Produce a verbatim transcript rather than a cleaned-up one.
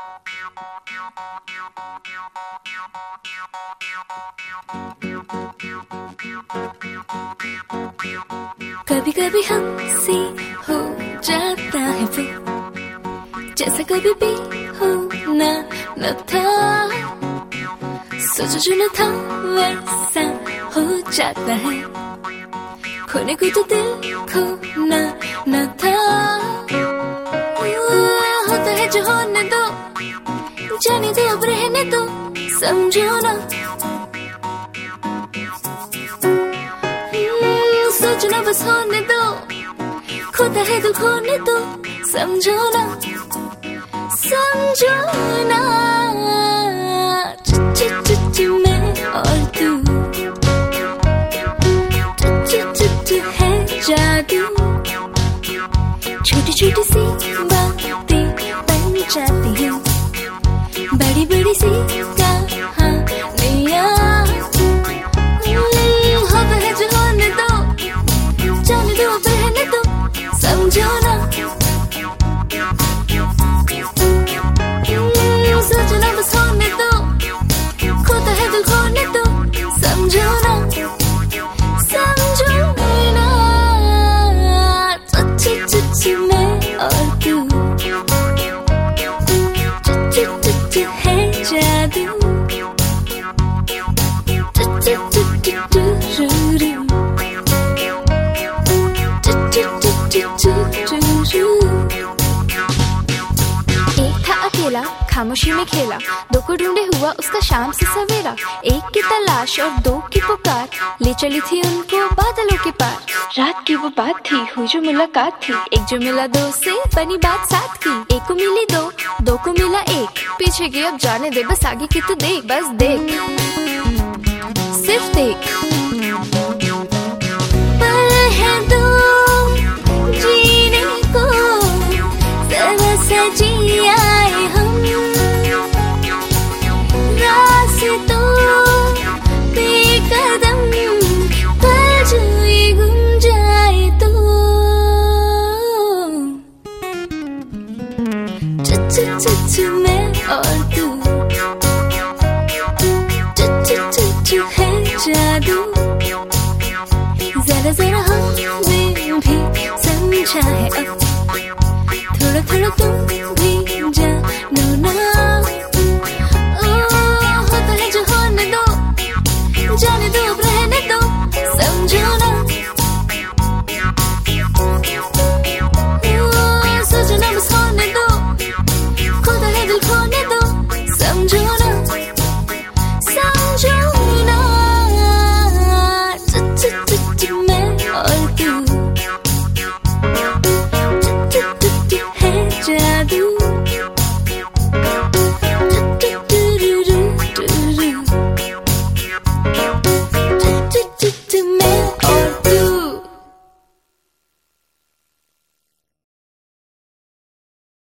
कभी कभी हमसे हो जाता है वो जैसा कभी भी होना न था, सोचा जो न था वैसा हो जाता है, खोने को तो दिल खोना न था। होता है जो होने दो, जाने दो अब रहने दो, समझो ना, सोचना बस होने दो, खोता है दिल खोने दो, समझो ना, समझो ना। च च च मैं और तू, च च च है जादू, छोटी छोटी सी बातें बन जाती हैं बड़ी बड़ी सी कहानियां। होता है जो होने दो, जाने दो बहने दो, समझो ना, सोचना बस होने दो, खोता है दिल खोने दो, समझो ना, समझो ना। च च च मैं और तू, च च च है जादू, च च च च रू एक था अकेला खामोशी में खेला, दो को ढूंढे हुआ उसका शाम से सवेरा, एक की तलाश और दो की पुकार, ले चली थी उनको बादलों के पार। रात की वो बात थी, हुई जो मुलाकात थी, एक जो मिला दो से बनी बात साथ की, एक को मिली दो, दो को मिला एक, पीछे की अब जाने दे, बस आगे की तो देख, बस देख, सिर्फ देख। सजी आए हम रास्तों पे कदम, पर जो ये गुम जाए तो च च च च मैं और तू, च च च च है जादू, जरा जरा हमें भी समझा है अब, थोड़ा थोड़ा तुम भी जानो ना। ओ, होता है जो होने दो, जाने दो अब रहने दो, समझो ना, ओ, सोचना बस होने दो, खोता है दिल खो